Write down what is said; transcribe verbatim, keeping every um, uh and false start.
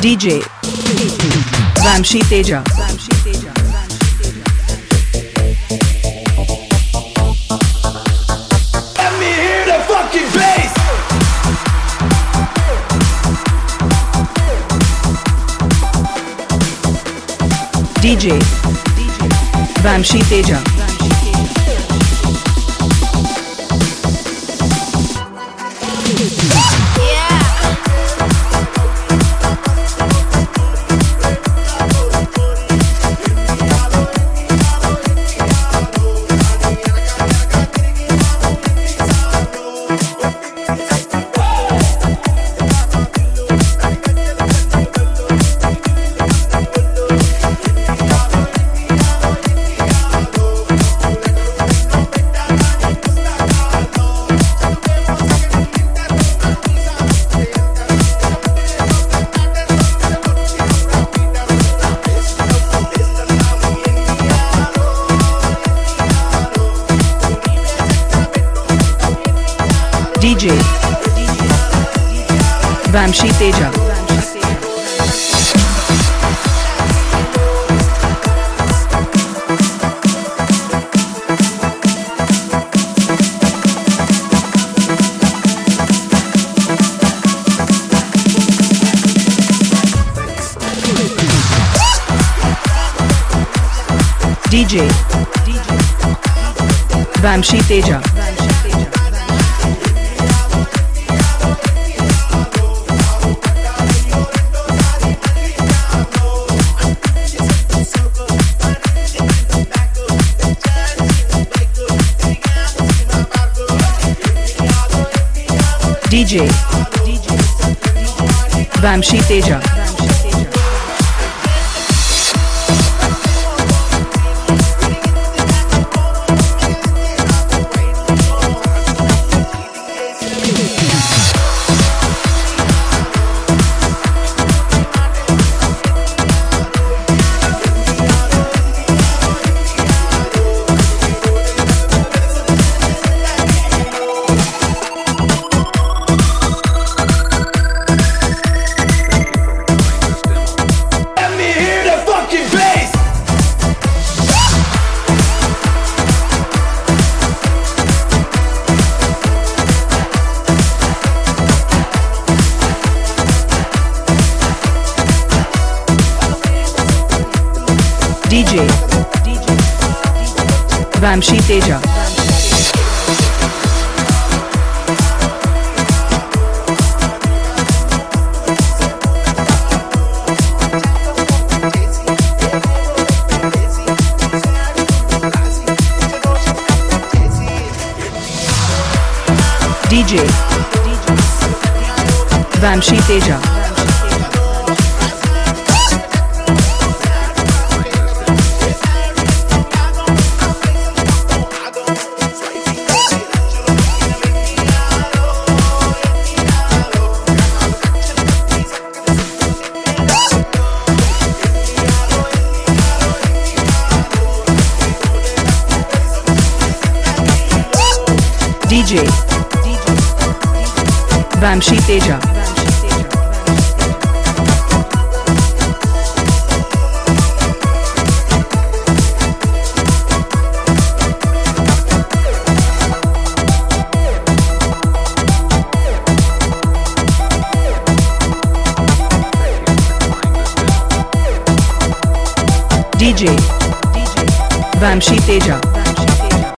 D J Vamshi Teja. Let me hear the fucking bass. D J Vamshi Teja. D J Vamshi Teja. D J Vamshi Teja. D J Vamshi Teja. D J Vamshi Teja. D J Vamshi Teja. D J Vamshi Teja. D J Vamshi Teja.